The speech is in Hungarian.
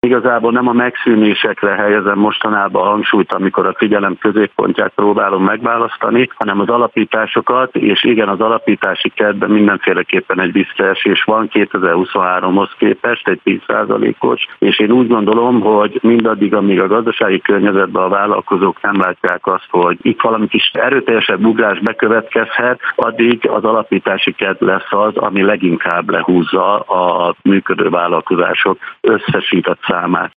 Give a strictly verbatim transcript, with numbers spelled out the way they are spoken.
igazából nem a megszűnésekre helyezem mostanában a hangsúlyt, amikor a figyelem középpontját próbálom megválasztani, hanem az alapításokat, és igen, az alapítási keretben mindenféleképpen egy visszaesés van kétezer-huszonháromhoz képest, egy tíz százalékos, és én úgy gondolom, hogy mindaddig, amíg a gazdasági környezetben a vállalkozók nem látják azt, hogy itt valami kis erőteljesebb ugrás bekövetkezhet, addig az alapítási keret lesz az, ami leginkább lehúzza a működő vállalkozások összesített számát.